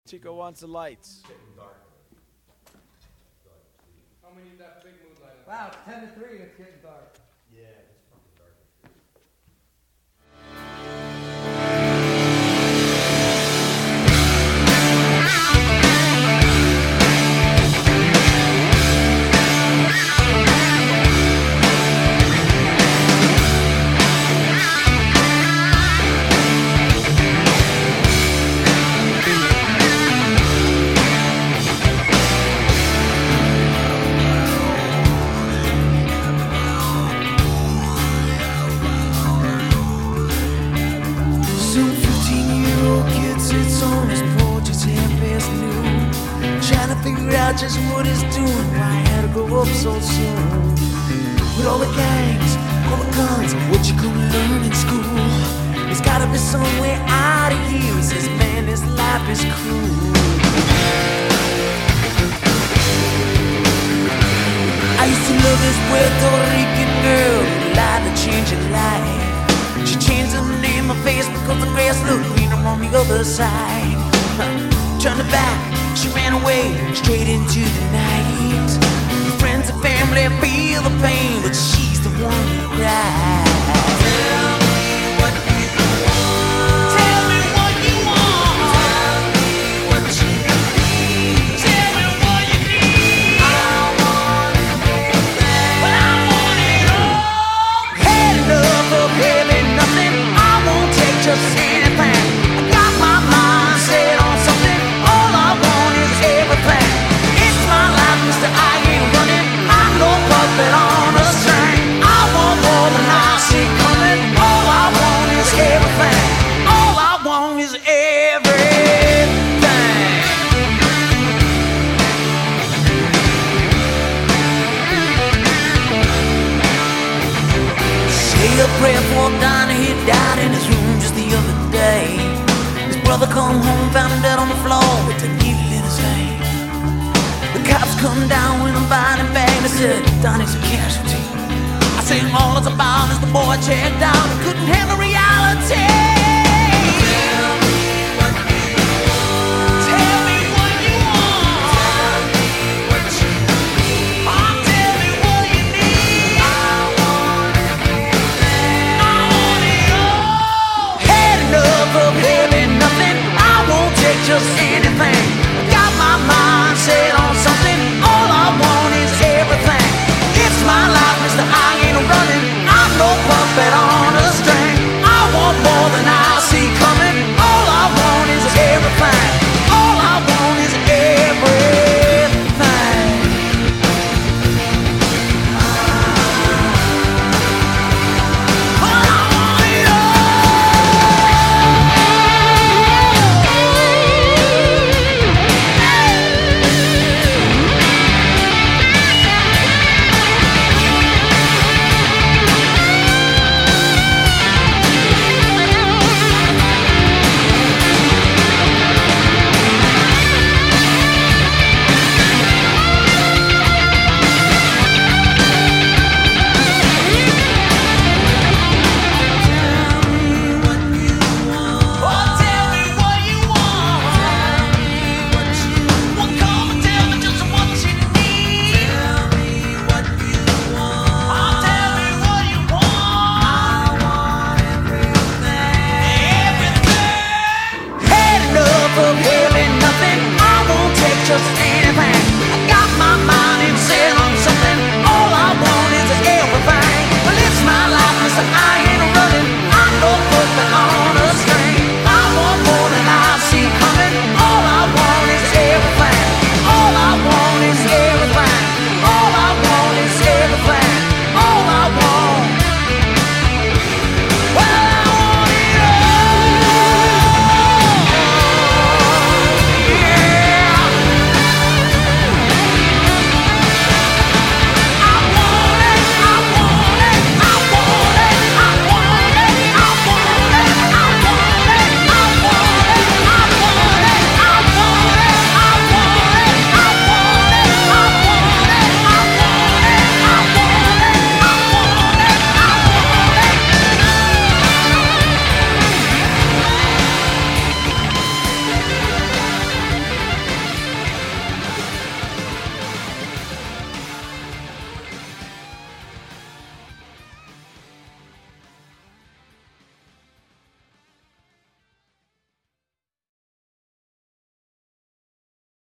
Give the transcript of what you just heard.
Chico wants the lights. How many of that big moonlight? Wow, it's 10 to 3, it's getting dark. Yeah, it's fucking dark. Some 15-year-old kid sits on his porch, it's half past noon, trying to figure out just what he's doing, why he had to grow up so soon. With all the gangs, all the guns, what you gonna learn in school? There's gotta be somewhere out of here. He says, man, this life is cruel. I used to love this Puerto Rican girl who lied to change her life. She changed her name and face because the grass looked greener on the other side. Turned her back, she ran away straight into the night. Her friends and family feel the pain, but she's the one who cries. Tell me what you want. Tell me what you want. Tell me what you need. Tell me what you need. I want everything. Well, I want it all. Had enough of having nothing. I won't take just anything. I got my mind set on something. All I want is everything. It's my life, mister, I ain't running. I'm no puppet on a string. I want more than I see coming. All I want is everything. All I want is everything. Say a prayer for Donnie, he died in his room just the other day. His brother come home, found him dead on the floor with a needle in his vein. The cops come down with a body bag. They said, Donnie's a casualty. I say all it's about is the boy checked out and couldn't handle reality.